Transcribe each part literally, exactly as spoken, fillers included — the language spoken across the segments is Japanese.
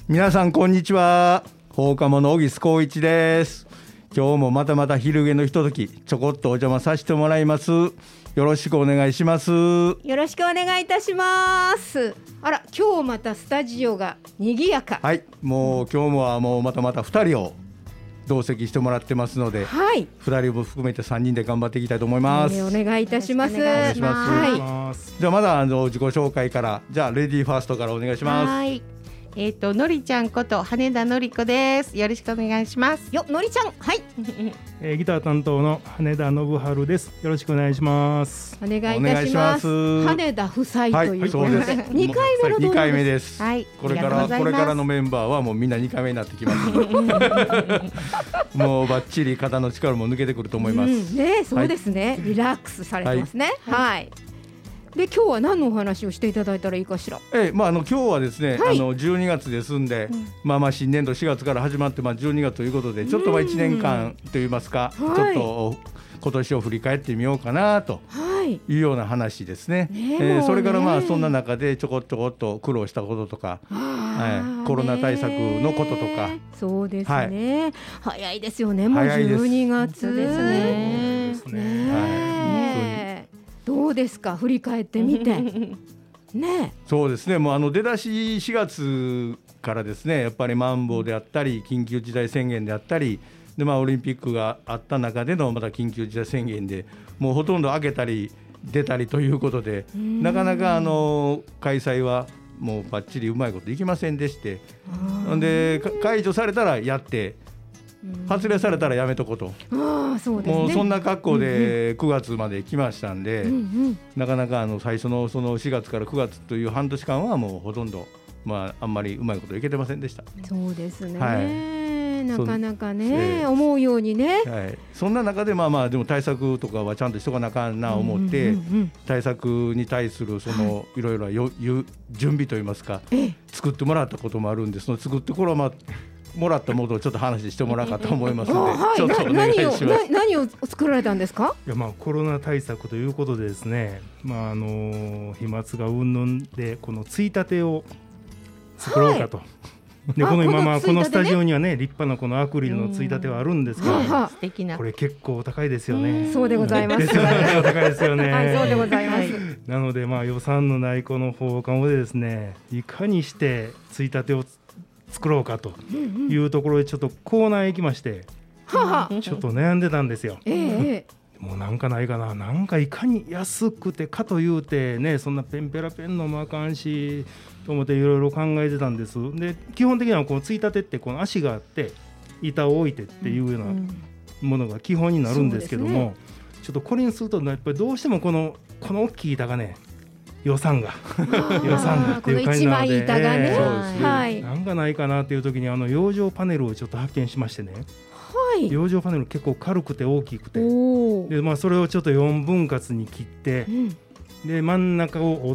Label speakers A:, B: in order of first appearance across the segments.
A: 皆さんこんにちは。放課後の小木須光一です。今日もまたまた昼下のひとときちょこっとお邪魔させてもらいます。よろしくお願いします。
B: よろしくお願いいたします。あら、今日またスタジオが賑やか。
A: はい、もう今日もはもうまたまたふたりを同席してもらってますので、
B: はい、
A: ふたりも含めてさんにんで頑張っていきたいと思います。
B: えー、お願いいたします。
A: お願いします。
B: はい、
A: じゃあまだあの自己紹介から、じゃあレディーファーストからお願いします。
C: はい、えっ、ー、とのりちゃんこと羽田のりこです。よろしくお願いします。
B: よ、のりちゃん、はい、
D: えー、ギター担当の羽田信春です。よろしくお願いします。
B: お願いいたします。羽田夫妻ということで、はい、にかいめの登場です。
A: にかいめです。
C: はい、
A: これからこれからのメンバーはもうみんなにかいめになってきますもうバッチリ肩の力も抜けてくると思います、
B: うんね、そうですね、はい、リラックスされてますね。はい、はい、で今日は何のお話をしていただいたらいいかしら。
A: ええ、まあ、あの今日はですね、
B: はい、
A: あのじゅうにがつですんで、うん、まあまあ新年度しがつから始まって、まあ、じゅうにがつということでちょっとまあいちねんかんといいますか、うん、ちょっと今年を振り返ってみようかなというような話ですね。ねえー、それからまあそんな中でちょこちょこっと苦労したこととか、はい、コロナ対策のこととか。
B: そうですね、はい、早いですよね、もうじゅうにがつですね。
D: そうですね、はい、
B: どうですか、振り返ってみてね。
A: そうですね、もうあの出だししがつからですね、やっぱりマンボウであったり緊急事態宣言であったりで、まあ、オリンピックがあった中でのまた緊急事態宣言でもうほとんど開けたり出たりということで、なかなかあの開催はもうバッチリうまいこといきませんでして、で解除されたらやって発令されたらやめとこと、
B: あ、そうですね、
A: もうそんな格好でくがつまで来ましたんで、うんうん、なかなかあの最初のそのしがつからくがつという半年間はもうほとんど、まあ、あんまりうまいこといけてませんでした。
B: そうですね、
A: はい、
B: なかなかね、思うようにね、
A: はい、そんな中でまあまあでも対策とかはちゃんとしとかなあかんな思って、うんうんうん、対策に対するその、はい、いろいろよ準備といいますか作ってもらったこともあるんで、その作ってこれはまあもらったものをちょっと話してもらおうかと思いますので、はい、ちょっとお願いします。
B: 何を、何を作られたんですか。
D: いや、まあ、コロナ対策ということでですね、まあ、あの飛沫がうんぬんでこのついたてを作ろうかと、はい、でこの今まあこのスタジオにはね立派なこのアクリルのついたてはあるんですけど、
C: 素敵な、
D: これ結構高いですよね。
B: そうでございます。
D: ですよね、高いですよね。
B: はい、そうでございます。
D: なのでまあ予算のないこの放課後でですね、いかにしてついたてを作ろうかというところでちょっとコーナーへ行きまして、
B: はは
D: ちょっと悩んでたんですよ。
B: えー
D: もうなんかないかな、なんかいかに安くてかというてね、そんなペンペラペンのもあかんしと思っていろいろ考えてたんです。で基本的にはこのついたてってこの足があって板を置いてっていうようなものが基本になるんですけども、うんうんね、ちょっとこれにするとやっぱりどうしてもこのこの大きい板がね、予算が予算がっていう感じなので、
B: この一枚板がね、
D: えー
B: はい、
D: なんかないかなっていう時にあの養生パネルをちょっと発見しましてね、
B: はい、
D: 養生パネル結構軽くて大きくて、で、まあ、それをちょっとよんぶん割に切って、うん、で真ん中を折って、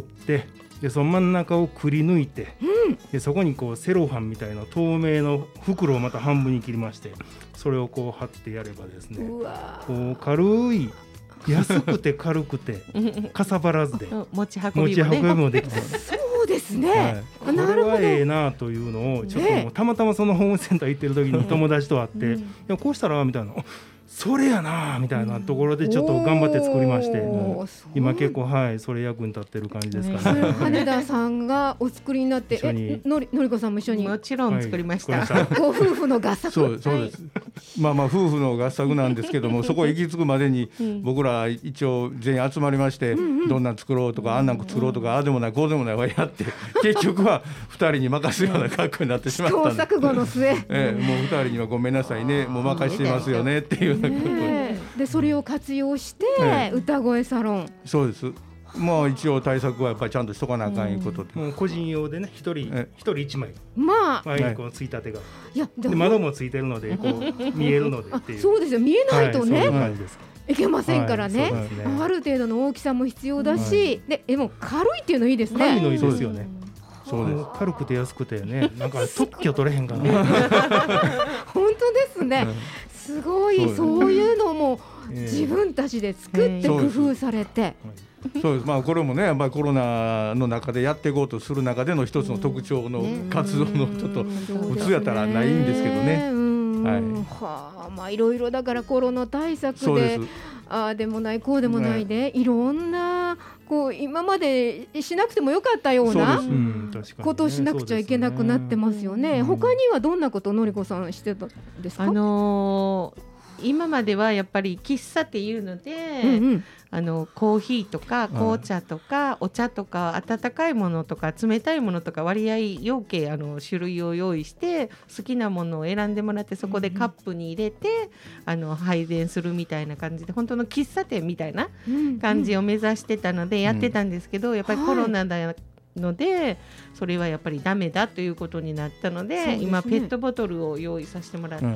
D: でその真ん中をくり抜いて、うん、でそこにこうセロハンみたいな透明の袋をまた半分に切りまして、それをこう貼ってやればですね、
B: うわ、
D: こう軽い安くて軽くてかさばらずで
C: 持ち運びも、ね、
D: もできて
B: そうですね、
D: はい、これはええなというのをちょっともうたまたまそのホームセンター行ってる時に友達と会って、うん、いやこうしたらみたいな、それやなみたいなところでちょっと頑張って作りまして、うん、今結構はいそれ役に立ってる感じですかね。
B: 羽田さんがお作りになってえのりのりこさんも一緒に
C: もちろん作りました、
B: はい、ご夫婦の合作。
A: そうそうです、はい、まあまあ夫婦の合作なんですけどもそこへ行き着くまでに僕ら一応全員集まりまして、うん、どんなん作ろうとかあんなん作ろうとかああでもないこうでもないはやって結局はふたりに任すような格好になってしまったんで、
B: 試行錯誤の末、
A: ええ、もうふたりにはごめんなさいねもう任してますよねっていうようなこと
B: で、でそれを活用して、ええ、歌声サロン。
A: そうです、まあ一応対策はやっぱりちゃんとしとかなあかんいうことで、
D: もう個人用でね一人一人一枚、
B: まあ
D: 前こうついたてが、
B: いや
D: で窓もついてるのでこう見えるのでっていう。
B: そうですよ、見えないとね、
D: はい、そういう感じです。
B: いけませんからね、はい、ね、ある程度の大きさも必要だし、はい、でえも軽いっていうのいいですね。
D: 軽いのいいですよね。
A: そうです、
D: 軽くて安くてね、なんか特許取れへんかな
B: 本当ですね、すごい、そういうのも自分たちで作って工夫されて、
A: そうです。まあこれもねやっぱりコロナの中でやっていこうとする中での一つの特徴の活動のちょっと普通やったらないんですけどね。
B: はい。はあ、まあいろいろだからコロナ対策でああでもないこうでもないで、ね、いろんなこう今までしなくてもよかったようなことをしなくちゃいけなくなってますよね。他にはどんなことのりこさんしてたんですか？
C: あのー今まではやっぱり喫茶っていうので、うんうん、あのコーヒーとか紅茶とかお茶とか温かいものとか冷たいものとか割合要件あの種類を用意して好きなものを選んでもらってそこでカップに入れて、うんうん、あの配膳するみたいな感じで本当の喫茶店みたいな感じを目指してたのでやってたんですけど、うん、やっぱりコロナだのでそれはやっぱりダメだということになったの で, で、ね、今ペットボトルを用意させてもらって、うん、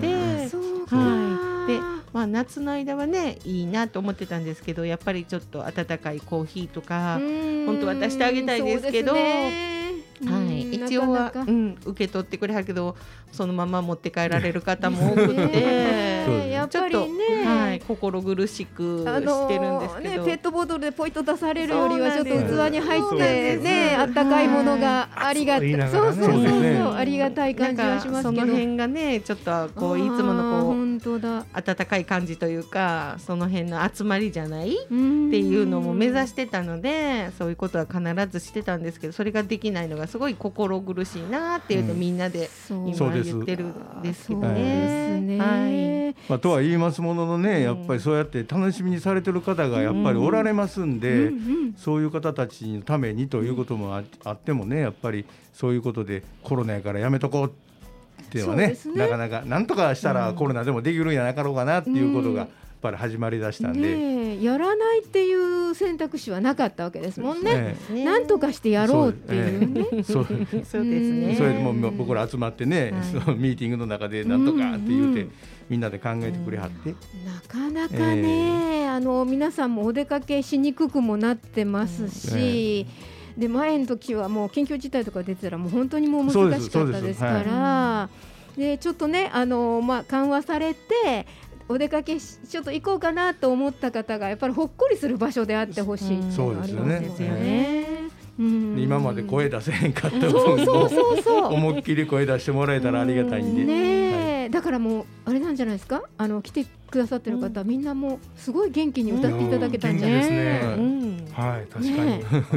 C: そうか、はい、で、まあ、夏の間はねいいなと思ってたんですけどやっぱりちょっと温かいコーヒーとか本当は出してあげたいですけどはい、一応はなかなか、うん、受け取ってくれはるけどそのまま持って帰られる方も多くてやっぱりね、はい、心苦しくしてるんですけど、
B: ね、ペットボトルでポイッと出されるよりはちょっと器に入ってねあったかいものがありがたい、はい、そうそうそうそう、ね、ありがたい感じはしますけど
C: その辺がねちょっとこういつものこう本当だ温かい感じというかその辺の集まりじゃないっていうのも目指してたのでそういうことは必ずしてたんですけどそれができないのがすごい心苦しいなっていうのをみんなで今言ってるんですけどね。
A: はいまあ、とは言いますもののねやっぱりそうやって楽しみにされてる方がやっぱりおられますんで、うんうん、そういう方たちのためにということも あ, あってもねやっぱりそういうことでコロナやからやめとこうっていうのは ね, ねなかなかなんとかしたらコロナでもできるんやなかろうかなっていうことが、うんやっぱり始まりだしたんで、
B: ね、やらないっていう選択肢はなかったわけですもんね。ねなんとかしてやろうっていうね。
A: そうですね。それでもう僕ら集まってね、はい、そのミーティングの中でなんとかって言って、うんうん、みんなで考えてくれはって、
B: なかなかね、えー、あの皆さんもお出かけしにくくもなってますし、うんえー、で前の時はもう緊急事態とか出てたらもう本当にもう難しかったですから、はい、でちょっとねあの、まあ、緩和されてお出かけしちょっと行こうかなと思った方がやっぱりほっこりする場所であってほしいっていうのがありますよね。
A: 今まで声出せへんかった分を思いっきり声出してもらえたらありがたいんで、
B: ねはい、だからもうあれなんじゃないですかあの来てくださってる方、うん、みんなもうすごい元気に歌っていただけたんじゃないですね、
D: うん、はい確かに、ね
B: うん、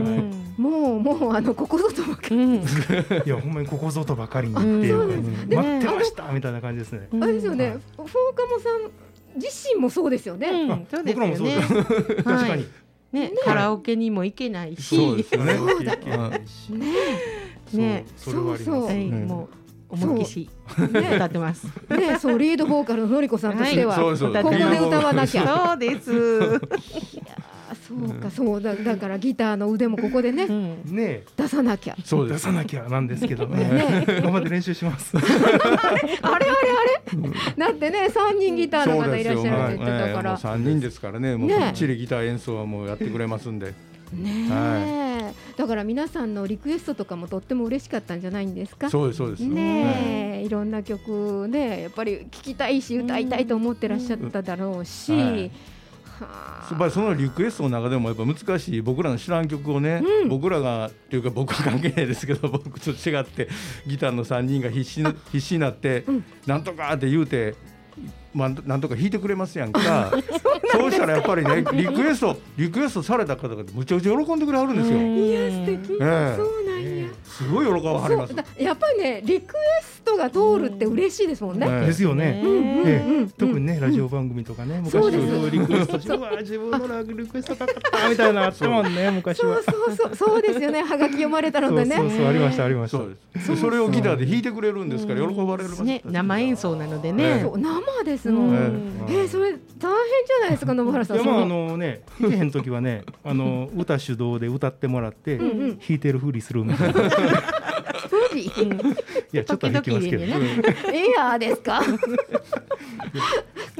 B: もうもうあのここぞとばかり、うん、い
D: やほんまにここぞとばかりにっていうか、うん、待ってましたみたいな感じですね。
B: あれですよね、はい、フォーカモさん自身もそうですよね、
C: うん、そうですよね僕らもそうです確
D: かに、はい
C: ねね、カラオケにも行けないし
A: そうですよね
B: そうだ
C: ね
D: それはあります、
C: はい、もう思いっきし歌ってます
B: ねそうリードボーカルののりこさんとしては、はい、
A: そうそう
B: ここで歌わなきゃ
C: そうです
B: いやそうかそうだだからギターの腕もここでね、うん、ね出さなきゃ
D: そう出さなきゃなんですけどねね頑張って練習しますあれ
B: あれあれだってねさんにんギターの方いらっしゃるって言ってたから、
A: はい、さんにんですからねもうきっちりギター演奏はもうやってくれますんで
B: ねえ、はい、だから皆さんのリクエストとかもとっても嬉しかったんじゃないんですか。
A: そうですそうです
B: ねえ、はい、いろんな曲ねやっぱり聴きたいし歌いたいと思ってらっしゃっただろうし、うんうんはい
A: やっぱりそのリクエストの中でもやっぱ難しい僕らの知らん曲をね、うん、僕らがっていうか僕は関係ないですけど僕と違ってギターのさんにんが必死必死になって、うん、なんとかって言うて、まあ、なんとか弾いてくれますやんかそうしたらやっぱりねリクエストリクエストされた方がむちゃくちゃ喜んでくれはるんですよ。
B: いや素敵、えー、そうなんや、
A: すごい喜ばはります。
B: やっぱりねリクエストが通るって嬉しいですもんね、
D: うん、ですよね、うんうんうんえー、特にねラジオ番組とかね、うん、昔のリクエスト自分は自分のリクエストかかったみたいなあったもんね昔は。
B: そうそうそうそうですよねはがき読まれたのでね
D: そうそうそうありましたありました。
A: そうですそ, それをギターで弾いてくれるんですから喜ばれます、ね、
C: 生演奏なのでね、
B: そう生ですもん、うんえー、それ大変じゃないですか野原さん。
D: いやまああのね弾けへん時はねあの歌主導で歌ってもらってうん、うん、弾いてるふりするみたいな
B: ふりい
D: やちょっと弾きますけど、ね、
B: エアーですか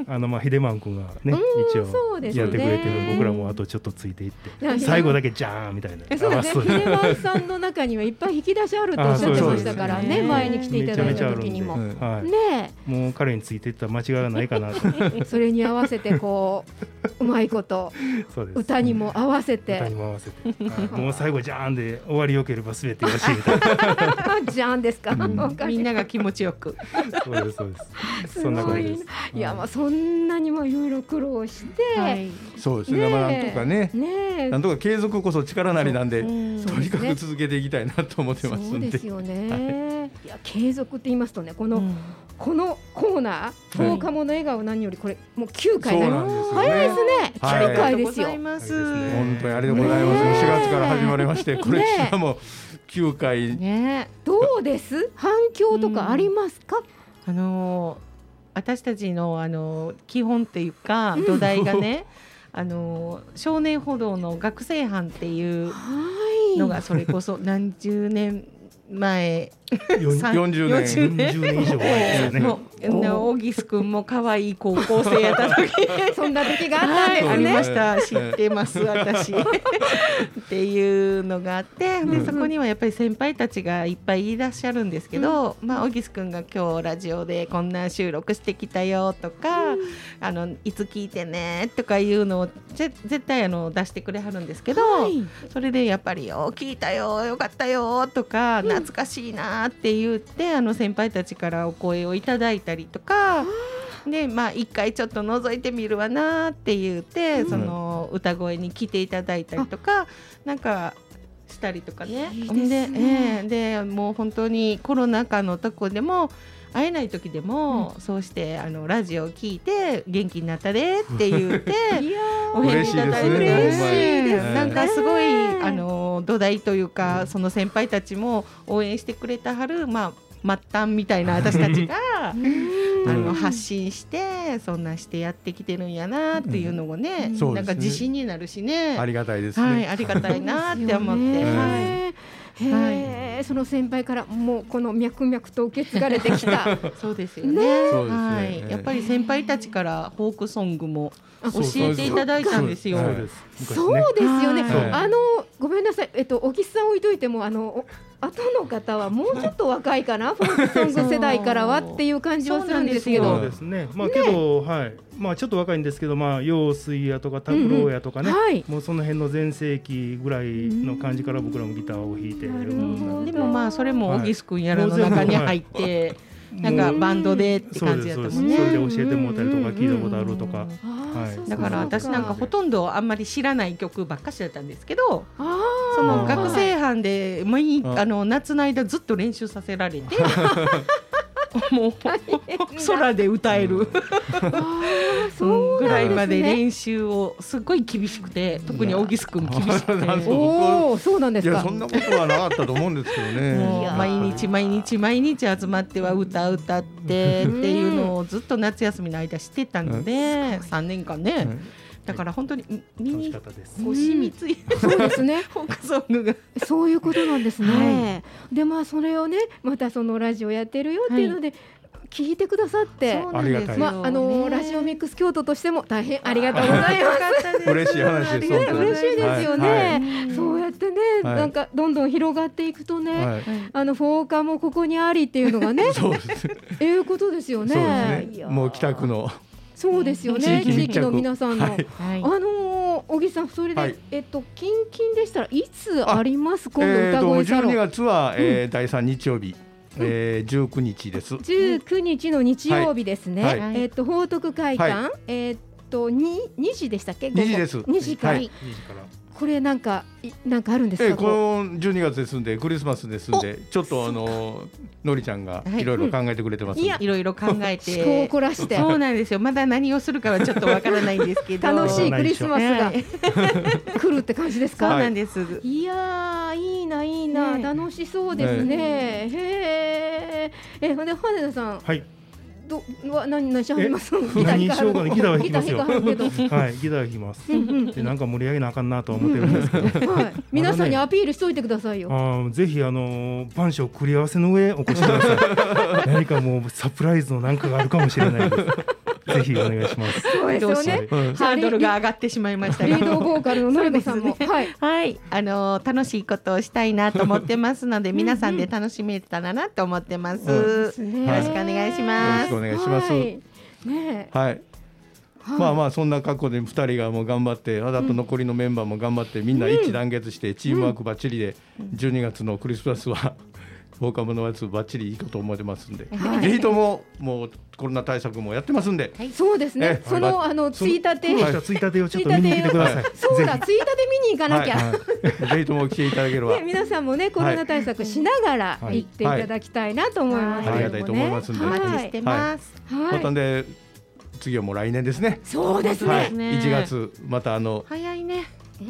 D: あのまあヒデマン君がね一応やってくれてる、僕らもあとちょっとついていって最後だけジャーンみたいな。
B: そうですね、ヒデマンさんの中にはいっぱい引き出しあるとおっしゃってましたからね、前に来ていただいた時にもね
D: え、もう彼についていったら間違いがないかなと
B: それに合わせてこううまいこと歌にも合わせて
D: 歌にも合わせて、はい、もう最後ジャーンで終わりよければ全てよしみたいな
B: ジャーンですか、うん、
C: みんなが気持ちよく
D: そうですそうですそんな感じです。
B: いやまあそんなにもいろいろ苦労して、はい、
A: そうですね、まあ、なんとかね、ねなんとか継続こそ力なりなんで、うん、とにかく続けていきたいなと思ってますんで。
B: そうですよね、はい、いや継続って言いますとね、この、うん、このコーナーフォーカモの笑顔何よりこれもうきゅうかいになります、ね、早いですね、はい、きゅうかいですよ、はい、
C: 本
A: 当にありがとうございます、ね、しがつから始まりましてこれしかもきゅうかい、
B: ね、どうです反響とかありますか？
C: うん、あのー私たちの、あの基本っていうか土台がねあの少年歩道の学生班っていうのがそれこそ何十年前
A: よんじゅうねん
D: よんじゅうねん以上前ですよね。
C: オギス君も可愛い高校生やった時
B: そんな時があったんですね、はい、
C: ありました、知ってます私っていうのがあって、でそこにはやっぱり先輩たちがいっぱいいらっしゃるんですけど、うん、まあオギス君が今日ラジオでこんな収録してきたよとか、うん、あのいつ聞いてねとかいうのをぜ絶対あの出してくれはるんですけど、はい、それでやっぱりよ聞いたよよかったよとか、うん、懐かしいなって言ってあの先輩たちからお声をいただいたりとかで、まあ一回ちょっと覗いてみるわなって言って、うん、その歌声に来ていただいたりとかなんかしたりとかね。
B: いいですね。
C: で、えー、でもう本当にコロナ禍のとこでも会えない時でも、うん、そうしてあのラジオを聞いて元気になったでって言ってお返事いただいて嬉しいです。なんかすごいあの土台というか、うん、その先輩たちも応援してくれたはる、まあ末端みたいな私たちがあの発信してそんなしてやってきてるんやなっていうのをね、うん、なんか自信になるしね、
A: ありがたいですね、
C: はい、ありがたいなって思って、はい
B: へはい、その先輩からもうこの脈々と受け継がれてきた
C: そうですよね、ねはい、やっぱり先輩たちからフォークソングも教えていただいたんですよ。
B: そうですよね、はい、あのごめんなさい、えっと小木さん置いといてもあの後の方はもうちょっと若いかなフォークソング世代からはっていう感じはするんですけど、
D: そうですね、まあけど、ね、はい、まあちょっと若いんですけど、まあ陽水やとか拓郎やとかね、うんうんはい、もうその辺の全盛期ぐらいの感じから僕らもギターを弾いて、
C: でもまあそれもオギス君やらの中に入って、はいなんかバンドでって感じだったもんね。
D: それで教えてもらったりとか聞いたことあるとか、はい、
C: だから私なんかほとんどあんまり知らない曲ばっかしだったんですけど、その学生班で毎日あの夏の間ずっと練習させられてもう空で歌えるぐらいまで練習をすごい厳しくて、特にオギス君厳しくて
B: おそうなんですか。
A: いやそんなことはなかったと思うんですけどね
C: もう毎日毎日毎日集まっては歌歌ってっていうのをずっと夏休みの間してたのでさんねんかんね、だから本当に身にこう染みついて、
B: そうですね
C: フォークソングが
B: そういうことなんですね、はい、でまあそれをねまたそのラジオやってるよっていうので、はい聞いてくださって、
A: ありがたい、
B: まあ、あのラジオミックス京都としても大変ありがとうございます
A: 嬉しい話です、ね、
B: 嬉しいですよね、はい、そうやってね、はい、なんかどんどん広がっていくとね、はい、あのフォーカもここにありっていうのがねそうですいうことですよね。
A: そうですね、もう北区の
B: そうですよね、地域の皆さんの、はい、あの小木さんそれで、はい、えっと近々でしたらいつあります今度歌声サロン、
A: えー、じゅうにがつは、えー、だいさん日曜日えー、じゅうくにちです。
B: じゅうくにちの日曜日ですね。はいはい、えっ、ー、と報徳会館、はい、えっ、ー、とにじでしたっけ？
A: にじです。
B: にじから。はい、これなんかなんかあるんですか？
A: えー、このじゅうにがつですんでクリスマスですんでちょっとあののりちゃんがいろいろ考えてくれてます、はい
C: うん、いやいろいろ考えて
B: 思考を凝らして
C: そうなんですよ。まだ何をするかはちょっとわからないんですけど
B: 楽しいクリスマスが来るって感じですか？
C: そうなんです。
B: いやいいないいな、ね、楽しそうですね。ねへええほんで羽田さん。
D: はい。
B: どは何何しはります？
D: 何しようかね、ギターは弾きますよ。はい、ギター弾きます。でなんか盛り上げなあかんなと思ってるんですけど、はい、
B: 皆さんにアピールしといてくださいよ。
D: あぜひあの番書繰り合わせの上お越しください。何かもうサプライズのなんかがあるかもしれないです。 ぜひお願いします。
B: そうですよね。
C: ハードルが上がってしまいました
B: リードボーカルののりこさんも、
C: ね、はい、はい、あのー、楽しいことをしたいなと思ってますので皆さんで楽しめたらなと思ってます。うん、よろしくお願いします。
A: よろしくお願いします。はい。ね、はい。はい、まあまあそんな格好でふたりがもう頑張って、あと残りのメンバーも頑張って、みんな一致団結してチームワークバッチリでじゅうにがつのクリスマスはフォーカムのやつバッチリいいかと思ってますんで、はい、ぜひとももうコロナ対策もやってますんで、
B: はい、そうですね。そのあのついたて、
D: はい、ついたてをちょっと見に来てください。
B: そうだ、ついたて見に行かなきゃ。
A: はいはい、ぜひとも来ていただければ。
B: ね、皆さんもねコロナ対策しながら行っていただきたいなと思います、
A: はいはい、ありがたいと思いますんで、
C: お待ちしてます。
A: はい。またね。次はもう来年ですね。
B: そうですね。はい、
A: いちがつまたあの
C: 早いね。
B: うん、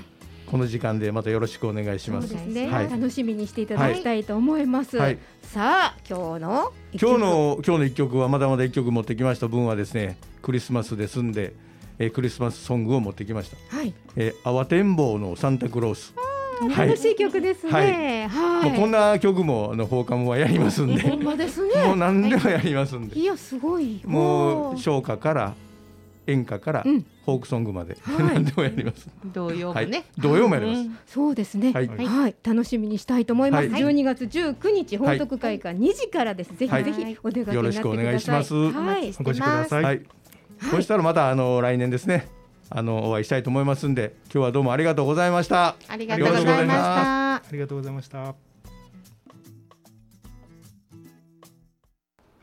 A: この時間でまたよろしくお願いします。
B: そうですね。はい、楽しみにしていただきたいと思います。はい、さあ今日の
A: 今日の今日の一曲はまだまだ一曲持ってきました分はですね、クリスマスですんで、えー、クリスマスソングを持ってきました。はい。えー、慌てんぼうのサンタクロース。
B: 楽しい曲ですね。はい。
A: はい、もうこんな曲もあのフォーカムはやりますんで。
B: ほんまですね。
A: もう何でもやりますんで。
B: いやすごい。
A: もう唱歌から演歌からフォークソングまで、うん、何でもやります。
C: 童謡もね。はい、
A: 童謡もやります。
B: うん、そうですね。はい、はい、楽しみにしたいと思います。はい、じゅうにがつじゅうくにち本徳会館にじからです。ぜひぜひお出かけになってください。よろしくお願いします。
A: はい、お越しください。はい。そしたらまたあの来年ですね。あのお会いしたいと思いますんで、今日はどうもありがとうございました。
C: ありがとうございました。
D: ありがとうございました。